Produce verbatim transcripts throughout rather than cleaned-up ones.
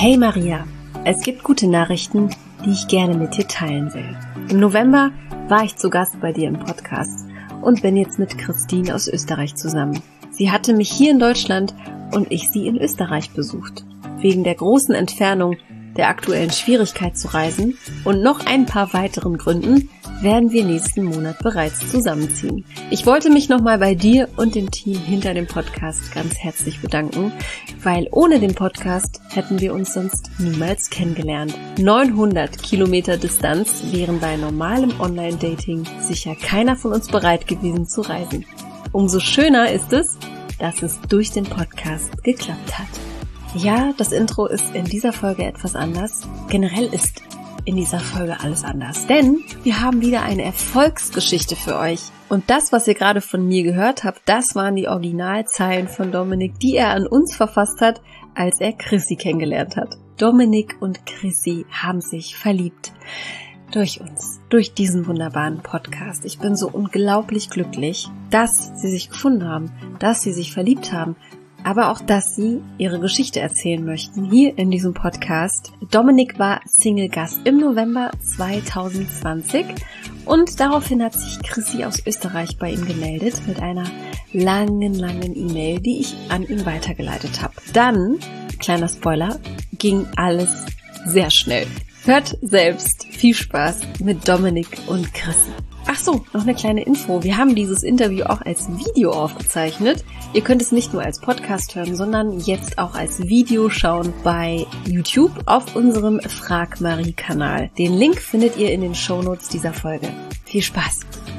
Hey Maria, es gibt gute Nachrichten, die ich gerne mit dir teilen will. Im November war ich zu Gast bei dir im Podcast und bin jetzt mit Christine aus Österreich zusammen. Sie hatte mich hier in Deutschland und ich sie in Österreich besucht. Wegen der großen Entfernung, der aktuellen Schwierigkeit zu reisen und noch ein paar weiteren Gründen werden wir nächsten Monat bereits zusammenziehen. Ich wollte mich nochmal bei dir und dem Team hinter dem Podcast ganz herzlich bedanken, weil ohne den Podcast hätten wir uns sonst niemals kennengelernt. neunhundert Kilometer Distanz wären bei normalem Online-Dating sicher keiner von uns bereit gewesen zu reisen. Umso schöner ist es, dass es durch den Podcast geklappt hat. Ja, das Intro ist in dieser Folge etwas anders. Generell ist in dieser Folge alles anders, denn wir haben wieder eine Erfolgsgeschichte für euch. Und das, was ihr gerade von mir gehört habt, das waren die Originalzeilen von Dominik, die er an uns verfasst hat, als er Chrissy kennengelernt hat. Dominik und Chrissy haben sich verliebt. Durch uns, durch diesen wunderbaren Podcast. Ich bin so unglaublich glücklich, dass sie sich gefunden haben, dass sie sich verliebt haben, aber auch, dass sie ihre Geschichte erzählen möchten, hier in diesem Podcast. Dominik war Single-Gast im November zwanzig zwanzig und daraufhin hat sich Chrissy aus Österreich bei ihm gemeldet mit einer langen, langen E-Mail, die ich an ihn weitergeleitet habe. Dann, kleiner Spoiler, ging alles sehr schnell. Hört selbst. Viel Spaß mit Dominik und Chrissy. Ach so, noch eine kleine Info. Wir haben dieses Interview auch als Video aufgezeichnet. Ihr könnt es nicht nur als Podcast hören, sondern jetzt auch als Video schauen bei YouTube auf unserem Frag Marie-Kanal. Den Link findet ihr in den Shownotes dieser Folge. Viel Spaß!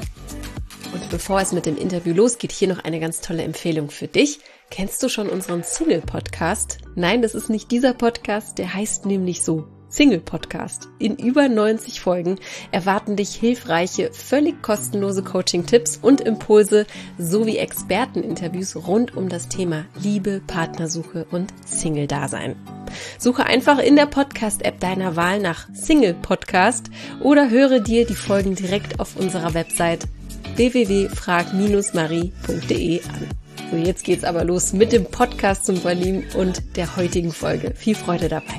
Und bevor es mit dem Interview losgeht, hier noch eine ganz tolle Empfehlung für dich. Kennst du schon unseren Single-Podcast? Nein, das ist nicht dieser Podcast, der heißt nämlich so. Single-Podcast. In über neunzig Folgen erwarten dich hilfreiche, völlig kostenlose Coaching-Tipps und Impulse sowie Experteninterviews rund um das Thema Liebe, Partnersuche und Single-Dasein. Suche einfach in der Podcast-App deiner Wahl nach Single-Podcast oder höre dir die Folgen direkt auf unserer Website w w w punkt frag marie punkt d e an. So, jetzt geht's aber los mit dem Podcast zum Verlieben und der heutigen Folge. Viel Freude dabei!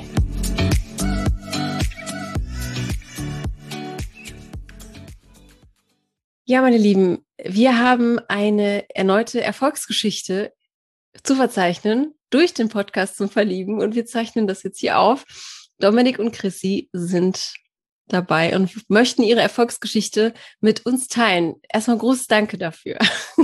Ja, meine Lieben, wir haben eine erneute Erfolgsgeschichte zu verzeichnen durch den Podcast zum Verlieben und wir zeichnen das jetzt hier auf. Dominik und Chrissy sind dabei und möchten ihre Erfolgsgeschichte mit uns teilen. Erstmal großes Danke dafür.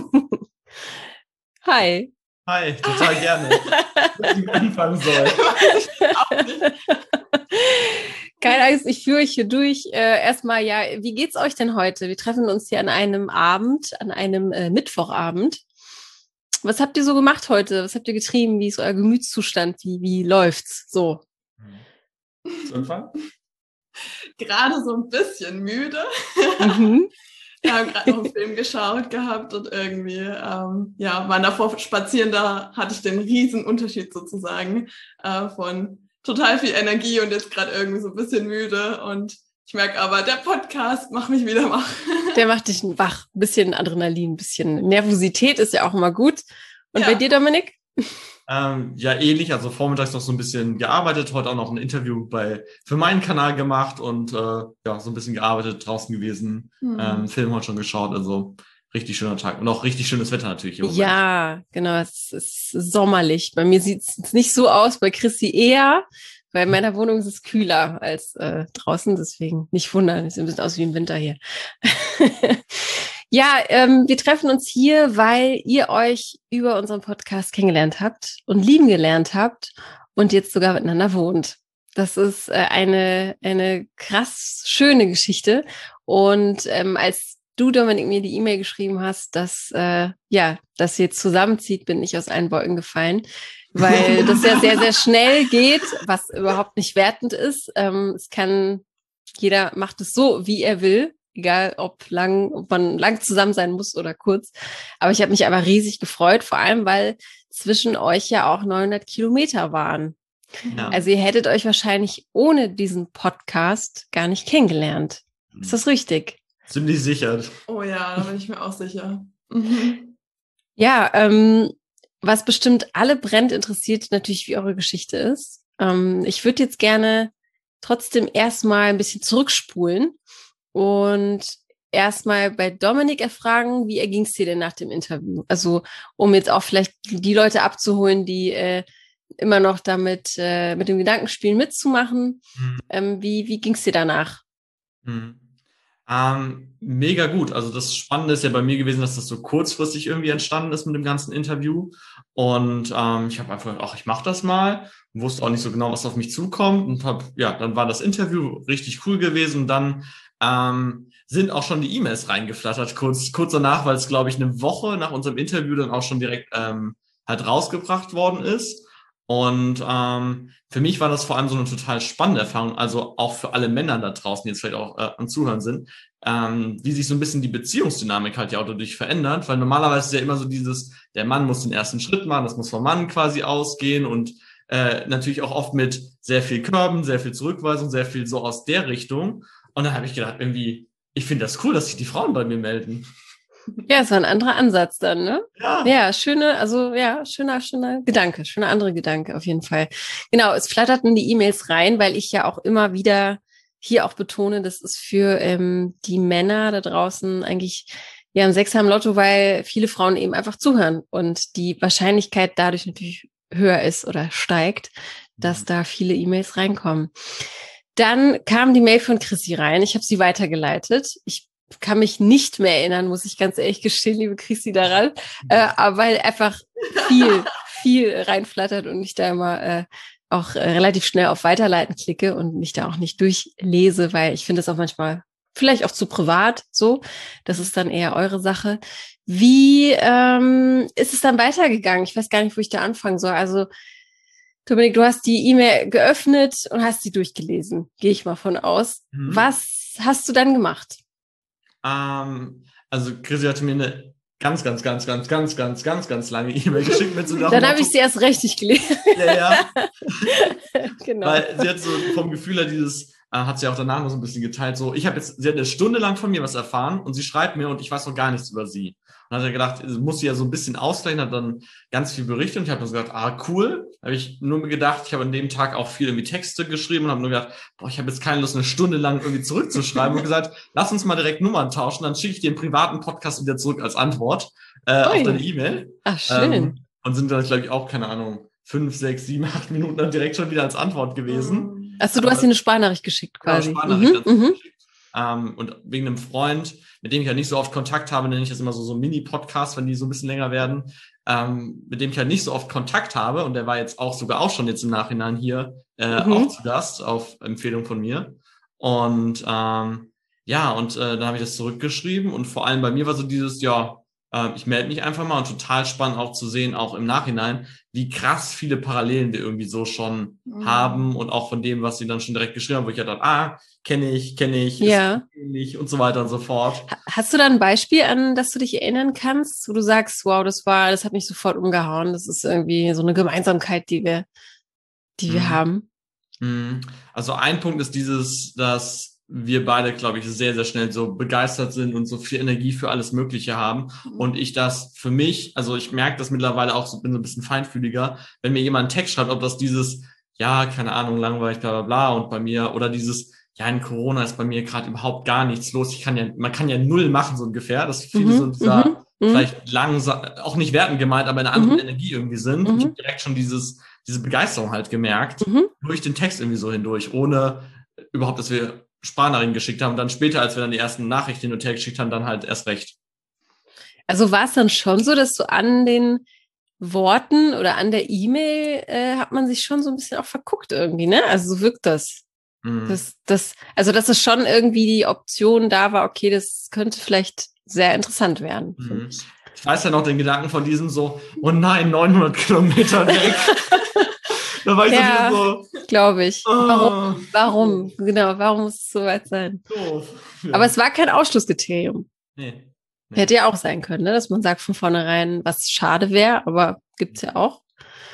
Hi. Hi, total gerne. Dass ich anfangen soll. Weiß ich auch nicht. Keine Angst, ich führe euch hier durch. Äh, erstmal, ja, wie geht's euch denn heute? Wir treffen uns hier an einem Abend, an einem äh, Mittwochabend. Was habt ihr so gemacht heute? Was habt ihr getrieben? Wie ist euer Gemütszustand? Wie, wie läuft's? So. Zu Anfang? Gerade so ein bisschen müde. Mhm. Wir haben gerade noch einen Film geschaut gehabt und irgendwie, ähm, ja, waren davor spazieren, da hatte ich den riesen Unterschied sozusagen äh, von total viel Energie und jetzt gerade irgendwie so ein bisschen müde und ich merke aber, der Podcast macht mich wieder wach. Der macht dich wach, ein bisschen Adrenalin, ein bisschen Nervosität ist ja auch immer gut. Und ja. Bei dir, Dominik? Ähm, ja, ähnlich, also vormittags noch so ein bisschen gearbeitet, heute auch noch ein Interview bei für meinen Kanal gemacht und äh, ja, so ein bisschen gearbeitet, draußen gewesen, mhm. ähm, Film heute schon geschaut, also richtig schöner Tag und auch richtig schönes Wetter natürlich. Ja, genau, es ist sommerlich. Bei mir sieht es nicht so aus, bei Chrissy eher, weil in meiner Wohnung ist es kühler als äh, draußen, deswegen nicht wundern, es sieht ein bisschen aus wie im Winter hier. Ja, ähm, wir treffen uns hier, weil ihr euch über unseren Podcast kennengelernt habt und lieben gelernt habt und jetzt sogar miteinander wohnt. Das ist äh, eine eine krass schöne Geschichte und ähm, als du, Dominik, mir die E-Mail geschrieben hast, dass äh, ja, dass ihr jetzt zusammenzieht, bin ich aus allen Wolken gefallen, weil das ja sehr, sehr schnell geht, was überhaupt nicht wertend ist. Ähm, es kann, jeder macht es so, wie er will, egal ob lang, ob man lang zusammen sein muss oder kurz. Aber ich habe mich aber riesig gefreut, vor allem, weil zwischen euch ja auch neunhundert Kilometer waren. Ja. Also ihr hättet euch wahrscheinlich ohne diesen Podcast gar nicht kennengelernt. Ist das richtig? Ziemlich sicher. Oh ja, da bin ich mir auch sicher. Mhm. Ja, ähm, was bestimmt alle brennend interessiert, natürlich, wie eure Geschichte ist. Ähm, ich würde jetzt gerne trotzdem erstmal ein bisschen zurückspulen und erstmal bei Dominik erfragen, wie erging es dir denn nach dem Interview? Also um jetzt auch vielleicht die Leute abzuholen, die äh, immer noch damit äh, mit dem Gedankenspiel mitzumachen. Mhm. Ähm, wie wie ging es dir danach? Mhm. Ähm, mega gut. Also das Spannende ist ja bei mir gewesen, dass das so kurzfristig irgendwie entstanden ist mit dem ganzen Interview. Und ähm, ich habe einfach, ach, ich mache das mal. Wusste auch nicht so genau, was auf mich zukommt. Und hab, ja, dann war das Interview richtig cool gewesen. Und dann ähm, sind auch schon die E-Mails reingeflattert, kurz, kurz danach, weil es, glaube ich, eine Woche nach unserem Interview dann auch schon direkt ähm, halt rausgebracht worden ist. Und ähm, für mich war das vor allem so eine total spannende Erfahrung, also auch für alle Männer da draußen, die jetzt vielleicht auch äh, am Zuhören sind, ähm, wie sich so ein bisschen die Beziehungsdynamik halt ja auch dadurch verändert, weil normalerweise ist ja immer so dieses, der Mann muss den ersten Schritt machen, das muss vom Mann quasi ausgehen und äh, natürlich auch oft mit sehr viel Körben, sehr viel Zurückweisung, sehr viel so aus der Richtung. Und dann habe ich gedacht, irgendwie, ich finde das cool, dass sich die Frauen bei mir melden. Ja, es war ein anderer Ansatz dann, ne? Ja. Ja, schöne, also ja, schöner, schöner Gedanke, schöner andere Gedanke auf jeden Fall. Genau, es flatterten die E-Mails rein, weil ich ja auch immer wieder hier auch betone, das ist für ähm, die Männer da draußen eigentlich ja ein Sechser im Lotto, weil viele Frauen eben einfach zuhören und die Wahrscheinlichkeit dadurch natürlich höher ist oder steigt, dass da viele E-Mails reinkommen. Dann kam die Mail von Chrissy rein. Ich habe sie weitergeleitet. Ich kann mich nicht mehr erinnern, muss ich ganz ehrlich gestehen, liebe Chrissy, daran, äh, aber weil einfach viel, viel reinflattert und ich da immer äh, auch äh, relativ schnell auf Weiterleiten klicke und mich da auch nicht durchlese, weil ich finde es auch manchmal vielleicht auch zu privat so. Das ist dann eher eure Sache. Wie ähm, ist es dann weitergegangen? Ich weiß gar nicht, wo ich da anfangen soll. Also Dominik, du hast die E-Mail geöffnet und hast sie durchgelesen, gehe ich mal von aus. Mhm. Was hast du dann gemacht? Ähm, also Chrissy hatte mir eine ganz, ganz, ganz, ganz, ganz, ganz, ganz, ganz lange E-Mail geschickt mit so einem Dann habe ich sie erst richtig gelesen. Ja, ja. Genau. Weil sie hat so vom Gefühl her dieses, äh, hat sie auch danach noch so ein bisschen geteilt, so, ich habe jetzt, sie hat eine Stunde lang von mir was erfahren und sie schreibt mir und ich weiß noch gar nichts über sie. Und dann hat er gedacht, muss sie ja so ein bisschen ausgleichen, hat dann ganz viel berichtet und ich habe dann so gedacht, ah, cool. Da habe ich nur gedacht, ich habe an dem Tag auch viel irgendwie Texte geschrieben und habe nur gedacht, boah, ich habe jetzt keine Lust, eine Stunde lang irgendwie zurückzuschreiben und gesagt, lass uns mal direkt Nummern tauschen, dann schicke ich dir einen privaten Podcast wieder zurück als Antwort äh, auf deine E-Mail. Ach, schön. Ähm, und sind dann, glaube ich, auch, keine Ahnung, fünf, sechs, sieben, acht Minuten dann direkt schon wieder als Antwort gewesen. Achso, du hast ihr eine Sprachnachricht geschickt quasi. Ja, Sprachnachricht mhm, geschickt. Ähm, und wegen einem Freund, mit dem ich ja nicht so oft Kontakt habe, nenne ich das immer so, so Mini-Podcasts, wenn die so ein bisschen länger werden, ähm, mit dem ich ja nicht so oft Kontakt habe, und der war jetzt auch sogar auch schon jetzt im Nachhinein hier äh, mhm. auch zu Gast, auf Empfehlung von mir. Und ähm, ja, und äh, dann habe ich das zurückgeschrieben und vor allem bei mir war so dieses, ja, äh, ich melde mich einfach mal, und total spannend auch zu sehen, auch im Nachhinein, wie krass viele Parallelen wir irgendwie so schon mhm. haben und auch von dem, was sie dann schon direkt geschrieben haben, wo ich ja dachte, ah, kenne ich, kenne ich, ja. ist ähnlich und so weiter und so fort. Hast du da ein Beispiel, an das du dich erinnern kannst, wo du sagst, wow, das war, das hat mich sofort umgehauen, das ist irgendwie so eine Gemeinsamkeit, die wir, die mhm. wir haben? Also ein Punkt ist dieses, dass wir beide, glaube ich, sehr, sehr schnell so begeistert sind und so viel Energie für alles Mögliche haben. Und ich das für mich, also ich merke das mittlerweile auch, so bin so ein bisschen feinfühliger, wenn mir jemand einen Text schreibt, ob das dieses, ja, keine Ahnung, langweilig, bla bla bla, und bei mir, oder dieses, ja, in Corona ist bei mir gerade überhaupt gar nichts los. Ich kann ja, man kann ja null machen, so ungefähr, dass viele mhm, so in dieser, mhm, vielleicht langsam, auch nicht wertend gemeint, aber in einer anderen mhm. Energie irgendwie sind. Mhm. Ich habe direkt schon dieses, diese Begeisterung halt gemerkt, mhm. durch den Text irgendwie so hindurch, ohne überhaupt, dass wir Sprachnachrichten geschickt haben. Und dann später, als wir dann die ersten Nachrichten hin und her geschickt haben, dann halt erst recht. Also war es dann schon so, dass du an den Worten oder an der E-Mail äh, hat man sich schon so ein bisschen auch verguckt irgendwie, ne? Also so wirkt das. Mhm. das, das also dass es schon irgendwie die Option da war, okay, das könnte vielleicht sehr interessant werden. Mhm. Ich weiß ja noch den Gedanken von diesem so, oh nein, neunhundert Kilometer weg. Da war ich ja, so, glaube ich. Oh. Warum? Warum? Genau, warum muss es so weit sein? Doof. Ja. Aber es war kein Ausschlusskriterium. Nee. nee. Hätte ja auch sein können, ne? Dass man sagt von vornherein, was schade wäre, aber gibt's ja auch.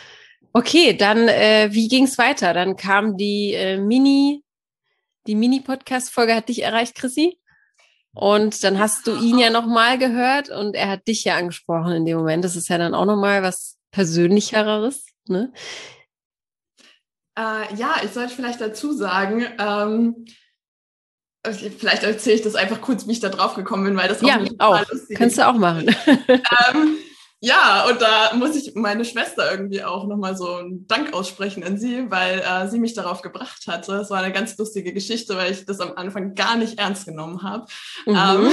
Okay, dann äh, wie ging's weiter? Dann kam die äh, Mini, die Mini-Podcast-Folge hat dich erreicht, Chrissy. Und dann hast du ihn ja nochmal gehört und er hat dich ja angesprochen in dem Moment. Das ist ja dann auch nochmal was Persönlicheres, ne? Äh, ja, ich sollte vielleicht dazu sagen, ähm, vielleicht erzähle ich das einfach kurz, wie ich da drauf gekommen bin, weil das auch ja, eine total auch. lustige Kannst du auch machen. ähm, ja, und da muss ich meine Schwester irgendwie auch nochmal so einen Dank aussprechen an sie, weil äh, sie mich darauf gebracht hatte. Es war eine ganz lustige Geschichte, weil ich das am Anfang gar nicht ernst genommen habe. Mhm. Ähm,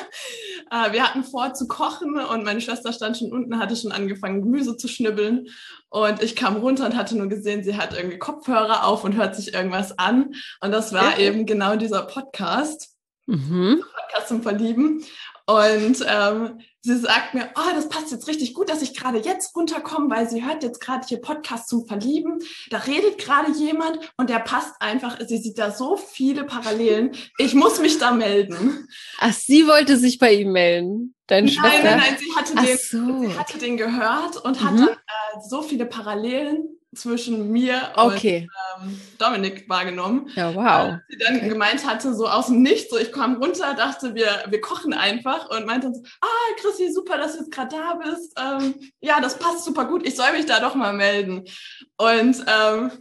äh, wir hatten vor zu kochen und meine Schwester stand schon unten, hatte schon angefangen, Gemüse zu schnibbeln. Und ich kam runter und hatte nur gesehen, sie hat irgendwie Kopfhörer auf und hört sich irgendwas an. Und das war Okay. eben genau dieser Podcast. Mhm. Podcast zum Verlieben. Und ähm, sie sagt mir, oh, das passt jetzt richtig gut, dass ich gerade jetzt runterkomme, weil sie hört jetzt gerade hier Podcast zum Verlieben. Da redet gerade jemand und der passt einfach. Sie sieht da so viele Parallelen. Ich muss mich da melden. Ach, sie wollte sich bei ihm melden, deine Nein, Schwester? nein, nein, sie hatte, Ach den, so. sie hatte den gehört und hat Mhm. dann äh, so viele Parallelen zwischen mir Okay. und ähm, Dominik wahrgenommen. Ja, wow. Äh, sie dann Okay. gemeint hatte, so aus dem Nichts, so ich kam runter, dachte, wir, wir kochen einfach und meinte dann so, ah, Chrissy, super, dass du jetzt gerade da bist. Ähm, ja, das passt super gut, ich soll mich da doch mal melden. Und ähm,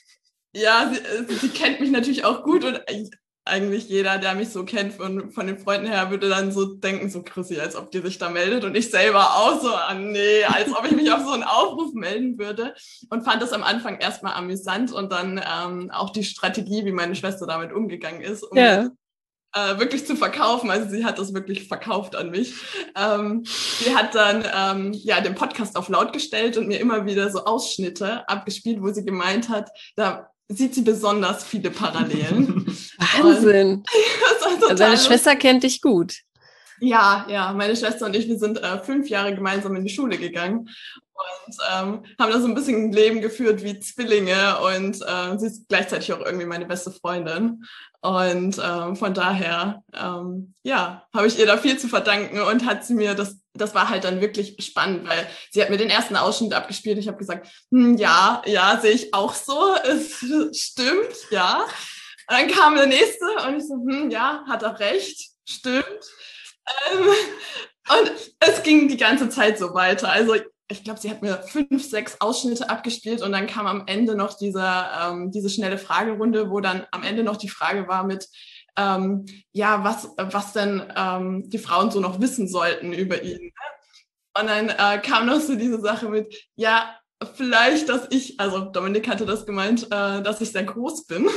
ja, sie, sie kennt mich natürlich auch gut und eigentlich jeder, der mich so kennt von, von den Freunden her, würde dann so denken, so Chrissy, als ob die sich da meldet und ich selber auch so, ah, nee, als ob ich mich auf so einen Aufruf melden würde und fand das am Anfang erstmal amüsant und dann ähm, auch die Strategie, wie meine Schwester damit umgegangen ist, um Ja. äh, wirklich zu verkaufen, also sie hat das wirklich verkauft an mich. Ähm, sie hat dann ähm, ja den Podcast auf laut gestellt und mir immer wieder so Ausschnitte abgespielt, wo sie gemeint hat, da sieht sie besonders viele Parallelen. Wahnsinn. Also deine Schwester kennt dich gut. Ja, ja, meine Schwester und ich, wir sind äh, fünf Jahre gemeinsam in die Schule gegangen und ähm, haben da so ein bisschen ein Leben geführt wie Zwillinge und äh, sie ist gleichzeitig auch irgendwie meine beste Freundin. Und ähm, von daher, ähm, ja, habe ich ihr da viel zu verdanken und hat sie mir das, das war halt dann wirklich spannend, weil sie hat mir den ersten Ausschnitt abgespielt. Ich habe gesagt, hm, ja, ja, sehe ich auch so, es stimmt, ja. Und dann kam der nächste und ich so, hm, ja, hat er recht, stimmt. Ähm, und es ging die ganze Zeit so weiter. Also ich glaube, sie hat mir fünf, sechs Ausschnitte abgespielt und dann kam am Ende noch diese, ähm, diese schnelle Fragerunde, wo dann am Ende noch die Frage war mit, ähm, ja, was, was denn ähm, die Frauen so noch wissen sollten über ihn. Ne? Und dann äh, kam noch so diese Sache mit, ja, vielleicht, dass ich, also Dominik hatte das gemeint, äh, dass ich sehr groß bin.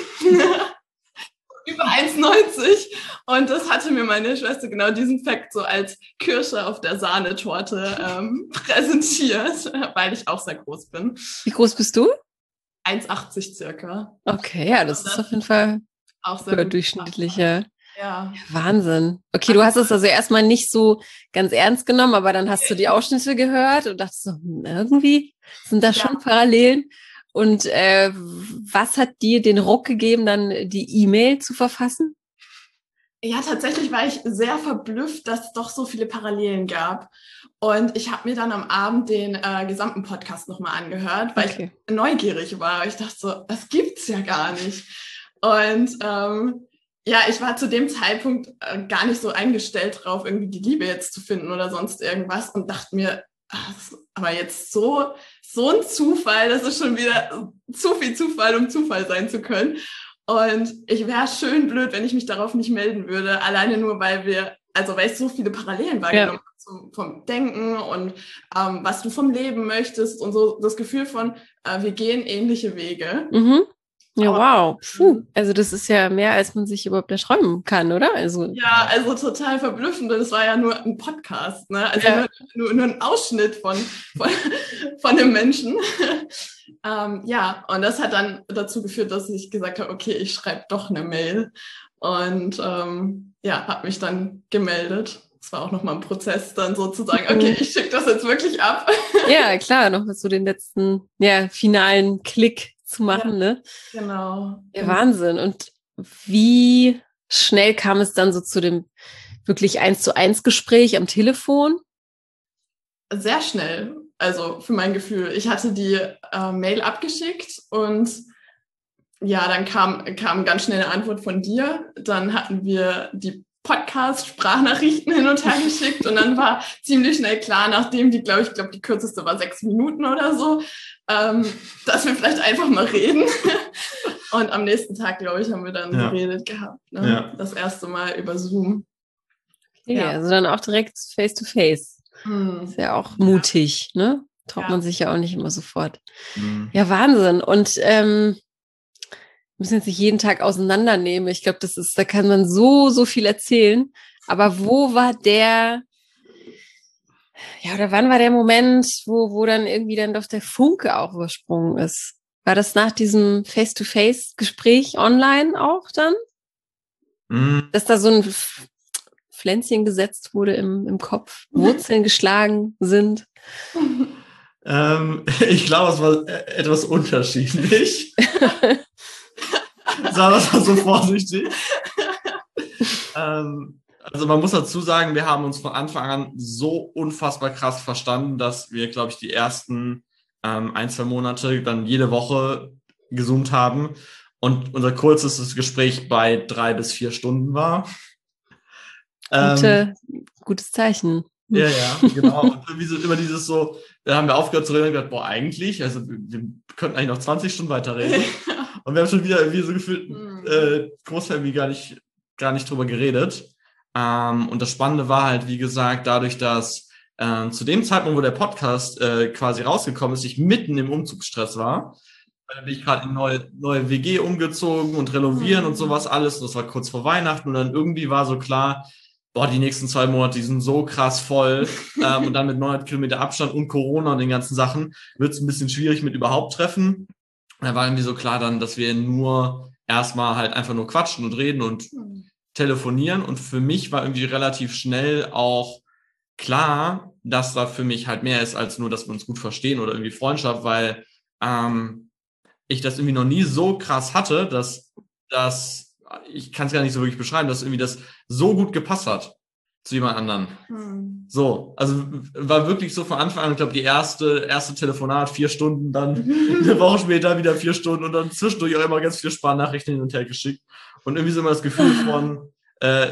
Über eins neunzig und das hatte mir meine Schwester genau diesen Fakt so als Kirsche auf der Sahnetorte ähm, präsentiert, weil ich auch sehr groß bin. Wie groß bist du? eins achtzig circa. Okay, ja, das, das ist auf jeden Fall auch sehr durchschnittlicher. Ja. Wahnsinn. Okay, du hast es also erstmal nicht so ganz ernst genommen, aber dann hast du die Ausschnitte gehört und dachtest so, hm, irgendwie sind da schon ja. Parallelen. Und äh, was hat dir den Ruck gegeben, dann die E-Mail zu verfassen? Ja, tatsächlich war ich sehr verblüfft, dass es doch so viele Parallelen gab. Und ich habe mir dann am Abend den äh, gesamten Podcast nochmal angehört, weil okay. ich neugierig war. Ich dachte so, das gibt's ja gar nicht. Und ähm, ja, ich war zu dem Zeitpunkt äh, gar nicht so eingestellt drauf, irgendwie die Liebe jetzt zu finden oder sonst irgendwas und dachte mir, ach, aber jetzt so, so ein Zufall, das ist schon wieder zu viel Zufall, um Zufall sein zu können. Und ich wäre schön blöd, wenn ich mich darauf nicht melden würde, alleine nur, weil wir, also weil ich so viele Parallelen wahrgenommen habe zum, vom Denken und ähm, was du vom Leben möchtest und so das Gefühl von, äh, wir gehen ähnliche Wege. Mhm. Ja, wow. Puh. Also das ist ja mehr, als man sich überhaupt erträumen kann, oder? Also ja, also total verblüffend. Das war ja nur ein Podcast, ne? Also ja. nur, nur, nur ein Ausschnitt von, von, von dem Menschen. ähm, ja, und das hat dann dazu geführt, dass ich gesagt habe, okay, ich schreibe doch eine Mail. Und ähm, ja, habe mich dann gemeldet. Es war auch nochmal ein Prozess, dann sozusagen, okay, ich schicke das jetzt wirklich ab. Ja, klar, noch so den letzten, ja, finalen Klick zu machen, ja, ne? Genau. Ja, Wahnsinn. Und wie schnell kam es dann so zu dem wirklich eins zu eins Gespräch am Telefon? Sehr schnell, also für mein Gefühl. Ich hatte die äh, Mail abgeschickt und ja, dann kam, kam ganz schnell eine Antwort von dir. Dann hatten wir die Podcast-Sprachnachrichten hin und her geschickt und dann war ziemlich schnell klar, nachdem die, glaube ich, glaube die kürzeste war sechs Minuten oder so, ähm, dass wir vielleicht einfach mal reden. Und am nächsten Tag, glaube ich, haben wir dann ja. geredet gehabt. Ne? Ja. Das erste Mal über Zoom. Okay, ja. Also dann auch direkt face-to-face. Hm. Ist ja auch mutig, ne? Traut ja. man sich ja auch nicht immer sofort. Hm. Ja, Wahnsinn. Und ähm, müssen jetzt nicht jeden Tag auseinandernehmen. Ich glaube, das ist, da kann man so, so viel erzählen. Aber wo war der, ja, oder wann war der Moment, wo, wo dann irgendwie dann doch der Funke auch übersprungen ist? War das nach diesem Face-to-Face-Gespräch online auch dann? Mhm. Dass da so ein Pflänzchen gesetzt wurde im, im Kopf, Wurzeln geschlagen sind? Ähm, ich glaube, es war etwas unterschiedlich. Sagen wir es mal so vorsichtig. ähm, also man muss dazu sagen, wir haben uns von Anfang an so unfassbar krass verstanden, dass wir, glaube ich, die ersten ähm, ein, zwei Monate dann jede Woche gezoomt haben und unser kurzestes Gespräch bei drei bis vier Stunden war. Gute, ähm, gutes Zeichen. Ja, ja, genau. Und irgendwie so immer dieses so, da haben wir aufgehört zu reden und gesagt, boah, eigentlich, also wir könnten eigentlich noch zwanzig Stunden weiterreden. Und wir haben schon wieder irgendwie so gefühlt äh, Großfamily gar nicht, gar nicht drüber geredet. Ähm, und das Spannende war halt, wie gesagt, dadurch, dass äh, zu dem Zeitpunkt, wo der Podcast äh, quasi rausgekommen ist, ich mitten im Umzugsstress war. Da bin ich gerade in neue, neue W G umgezogen und renovieren mhm. und sowas alles. Das war kurz vor Weihnachten und dann irgendwie war so klar, boah, die nächsten zwei Monate, die sind so krass voll. ähm, und dann mit neunhundert Kilometer Abstand und Corona und den ganzen Sachen wird es ein bisschen schwierig mit überhaupt treffen. Da war irgendwie so klar dann, dass wir nur erstmal halt einfach nur quatschen und reden und mhm. telefonieren. Und für mich war irgendwie relativ schnell auch klar, dass da für mich halt mehr ist als nur, dass wir uns gut verstehen oder irgendwie Freundschaft, weil ähm, ich das irgendwie noch nie so krass hatte, dass das ich kann es gar nicht so wirklich beschreiben, dass irgendwie das so gut gepasst hat zu jemand anderen. Hm. So, also war wirklich so von Anfang an, ich glaube, die erste erste Telefonat, vier Stunden, dann eine Woche später wieder vier Stunden und dann zwischendurch auch immer ganz viele Sprachnachrichten hin und her geschickt. Und irgendwie so immer das Gefühl von äh,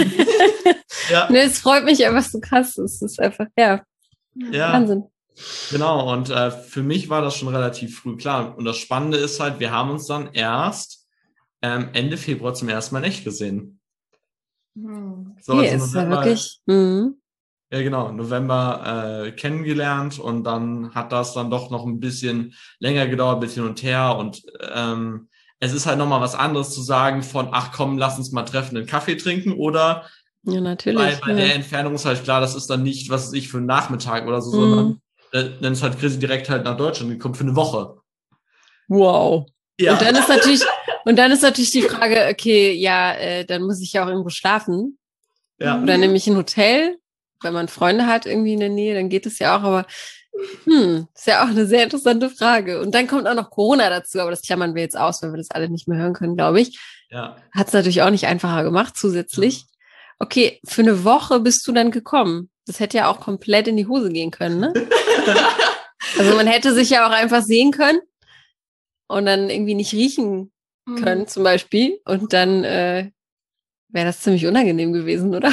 ja. Nee, es freut mich einfach so krass. Es ist einfach, ja, ja. Wahnsinn. Genau, und äh, für mich war das schon relativ früh klar. Und das Spannende ist halt, wir haben uns dann erst Ähm, Ende Februar zum ersten Mal in echt gesehen. Hm. So, okay, also ist November, ja wirklich. Mhm. Ja, genau, November äh, kennengelernt und dann hat das dann doch noch ein bisschen länger gedauert, ein bisschen hin und her und ähm, es ist halt nochmal was anderes zu sagen von, ach komm, lass uns mal treffen, einen Kaffee trinken oder ja, natürlich, bei, bei ja. der Entfernung ist halt klar, das ist dann nicht, was weiß ich, für einen Nachmittag oder so, mhm. sondern äh, dann ist halt Chrissy direkt halt nach Deutschland gekommen für eine Woche. Wow. Ja. Und dann ist natürlich Und dann ist natürlich die Frage, okay, ja, äh, dann muss ich ja auch irgendwo schlafen. Ja. Oder nehme ich ein Hotel, wenn man Freunde hat irgendwie in der Nähe, dann geht es ja auch, aber hm, ist ja auch eine sehr interessante Frage. Und dann kommt auch noch Corona dazu, aber das klammern wir jetzt aus, weil wir das alle nicht mehr hören können, glaube ich. Ja. Hat es natürlich auch nicht einfacher gemacht zusätzlich. Okay, für eine Woche bist du dann gekommen. Das hätte ja auch komplett in die Hose gehen können, ne? Also man hätte sich ja auch einfach sehen können und dann irgendwie nicht riechen können, mhm. zum Beispiel. Und dann äh, wäre das ziemlich unangenehm gewesen, oder?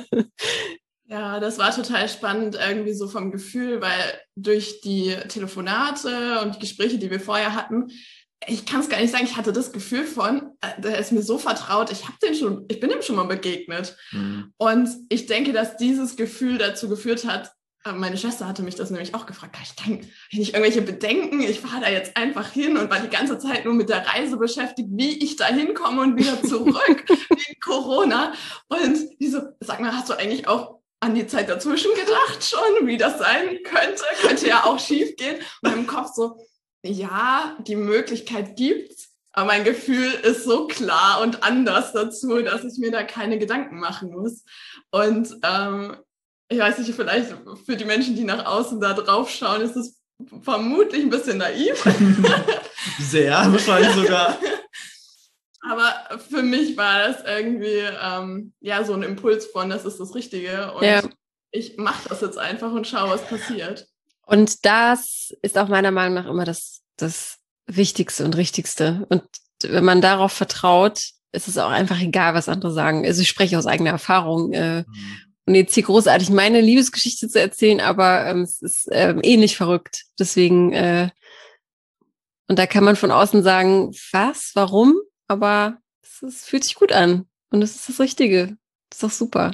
Ja, das war total spannend irgendwie so vom Gefühl, weil durch die Telefonate und die Gespräche, die wir vorher hatten, ich kann es gar nicht sagen, ich hatte das Gefühl von, der ist mir so vertraut, ich habe den schon, ich bin ihm schon mal begegnet. Mhm. Und ich denke, dass dieses Gefühl dazu geführt hat, meine Schwester hatte mich das nämlich auch gefragt, ich denke, habe ich nicht irgendwelche Bedenken? Ich fahre da jetzt einfach hin und war die ganze Zeit nur mit der Reise beschäftigt, wie ich da hinkomme und wieder zurück wegen Corona. Und die so, sag mal, hast du eigentlich auch an die Zeit dazwischen gedacht schon, wie das sein könnte? Könnte ja auch schief gehen. Und im Kopf so, ja, die Möglichkeit gibt's, aber mein Gefühl ist so klar und anders dazu, dass ich mir da keine Gedanken machen muss. Und ähm, ich weiß nicht, vielleicht für die Menschen, die nach außen da drauf schauen, ist es vermutlich ein bisschen naiv. Sehr, wahrscheinlich sogar. Aber für mich war das irgendwie ähm, ja so ein Impuls von, das ist das Richtige. Und ja. ich mache das jetzt einfach und schaue, was passiert. Und das ist auch meiner Meinung nach immer das, das Wichtigste und Richtigste. Und wenn man darauf vertraut, ist es auch einfach egal, was andere sagen. Also ich spreche aus eigener Erfahrung. Äh, mhm. Und jetzt hier großartig meine Liebesgeschichte zu erzählen, aber ähm, es ist ähm, ähnlich verrückt. Deswegen, äh, und da kann man von außen sagen, was, warum? Aber es, es fühlt sich gut an. Und es ist das Richtige. Das ist doch super.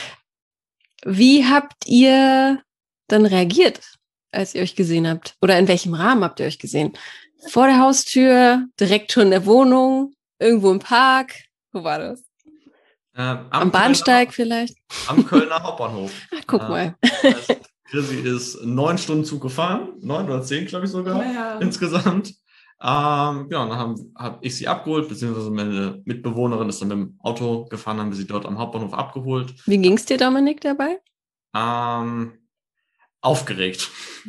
Wie habt ihr dann reagiert, als ihr euch gesehen habt? Oder in welchem Rahmen habt ihr euch gesehen? Vor der Haustür, direkt schon in der Wohnung, irgendwo im Park? Wo war das? Ähm, am, am Bahnsteig Kölner, vielleicht? Am Kölner Hauptbahnhof. Ach, guck äh, mal. Also, Chrissy ist neun Stunden Zug gefahren, neun oder zehn, glaube ich sogar, ja. insgesamt. Ähm, genau, dann habe hab ich sie abgeholt, beziehungsweise meine Mitbewohnerin ist dann mit dem Auto gefahren, haben wir sie dort am Hauptbahnhof abgeholt. Wie ging es dir, Dominik, dabei? Ähm, aufgeregt.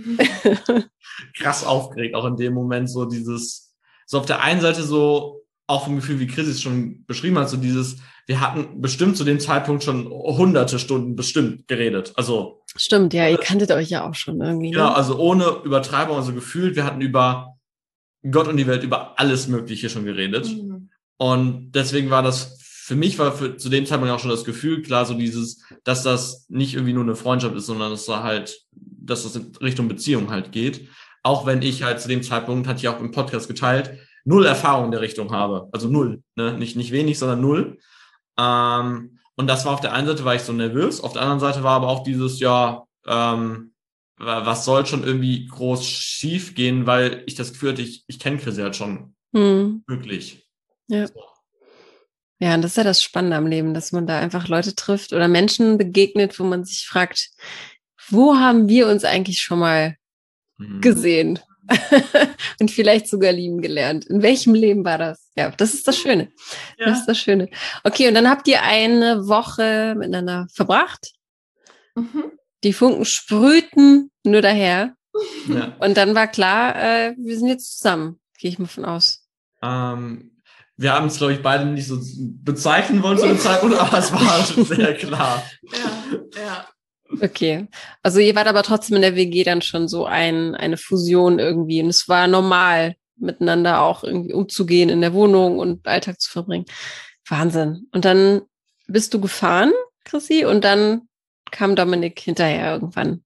Krass aufgeregt, auch in dem Moment so dieses, so auf der einen Seite so, auch vom Gefühl, wie Chris es schon beschrieben hat, so dieses, wir hatten bestimmt zu dem Zeitpunkt schon hunderte Stunden bestimmt geredet. Also stimmt, ja, ihr kanntet euch ja auch schon irgendwie. Ja, ne? Also ohne Übertreibung, also gefühlt, wir hatten über Gott und die Welt, über alles Mögliche schon geredet. Mhm. Und deswegen war das, für mich war für, zu dem Zeitpunkt auch schon das Gefühl klar, so dieses, dass das nicht irgendwie nur eine Freundschaft ist, sondern dass da halt, dass das in Richtung Beziehung halt geht. Auch wenn ich halt zu dem Zeitpunkt, hatte ich auch im Podcast geteilt, null Erfahrung in der Richtung habe. Also null, ne? Nicht, nicht wenig, sondern null. Ähm, und das war auf der einen Seite, war ich so nervös, auf der anderen Seite war aber auch dieses, ja, ähm, was soll schon irgendwie groß schief gehen, weil ich das Gefühl hatte, ich, ich kenne Chris halt schon hm. wirklich. Ja. So. Ja, und das ist ja das Spannende am Leben, dass man da einfach Leute trifft oder Menschen begegnet, wo man sich fragt, wo haben wir uns eigentlich schon mal hm. gesehen? Und vielleicht sogar lieben gelernt. In welchem Leben war das? Ja, das ist das Schöne. Ja. Das ist das Schöne. Okay, und dann habt ihr eine Woche miteinander verbracht. Mhm. Die Funken sprühten nur daher. Ja. Und dann war klar, äh, wir sind jetzt zusammen. Gehe ich mal von aus. Ähm, wir haben es, glaube ich, beide nicht so bezeichnen wollen zu dem Zeitpunkt, aber es war schon sehr klar. Ja, ja. Okay, also ihr wart aber trotzdem in der W G dann schon so ein, eine Fusion irgendwie und es war normal, miteinander auch irgendwie umzugehen in der Wohnung und Alltag zu verbringen. Wahnsinn. Und dann bist du gefahren, Chrissy, und dann kam Dominik hinterher irgendwann.